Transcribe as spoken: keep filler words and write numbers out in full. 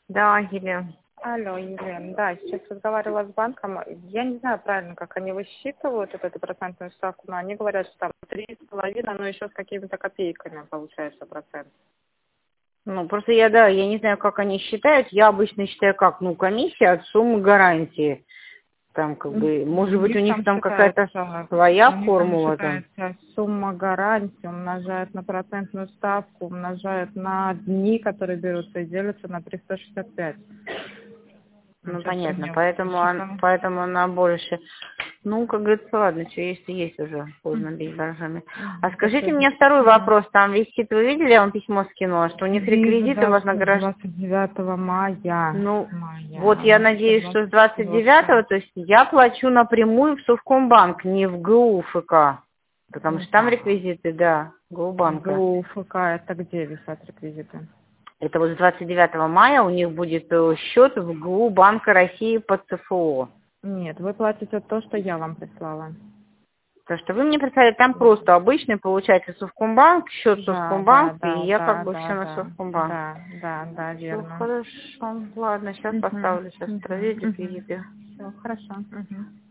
Да, Елена. Алло, Елена, да, сейчас разговаривала с банком. Я не знаю правильно, как они высчитывают вот эту процентную ставку, но они говорят, что там три с половиной, но еще с какими-то копейками получается процент. Ну, просто я, да, я не знаю, как они считают. Я обычно считаю как, ну, комиссия от суммы гарантии. Там, как бы, У может быть, у них них там там какая-то считается, своя у них там формула там. считается сумма гарантии, умножают на процентную ставку, умножают на дни, которые берутся, и делятся на триста шестьдесят пять. Ну, Ну, сейчас у понятно, меня вот поэтому, он, посчитала. поэтому она больше. Ну, как говорится, ладно, что есть, и есть уже, поздно Мгм. бить боржами. А Мгм. скажите Спасибо. мне второй Мгм. вопрос, там висит, вы видели, я вам письмо скинула, что у них Вижу, реквизиты да, что с вознаграждения. двадцать девятого мая. Ну, вот Мая. я Ну, сейчас надеюсь, что с двадцать двадцать четвёртое. девятого, то есть я плачу напрямую в Совкомбанк, не в ГУ ФК, потому что там Ага. реквизиты, да, ГУ банка. ГУ ФК, это где висят реквизиты? Это вот с двадцать девятого мая у них будет э, счет в ГУ Банка России по ЦФО. Нет, вы платите то, что я вам прислала. То, что вы мне прислали, там просто обычный получатель Совкомбанк, счет Да, да, Совкомбанк, и да, я как да, бы все да, на да, Совкомбанк. да, да, да, Все верно. хорошо. Ладно, сейчас Угу, поставлю, сейчас угу, проверю угу. реквизиты. Все, хорошо. Угу.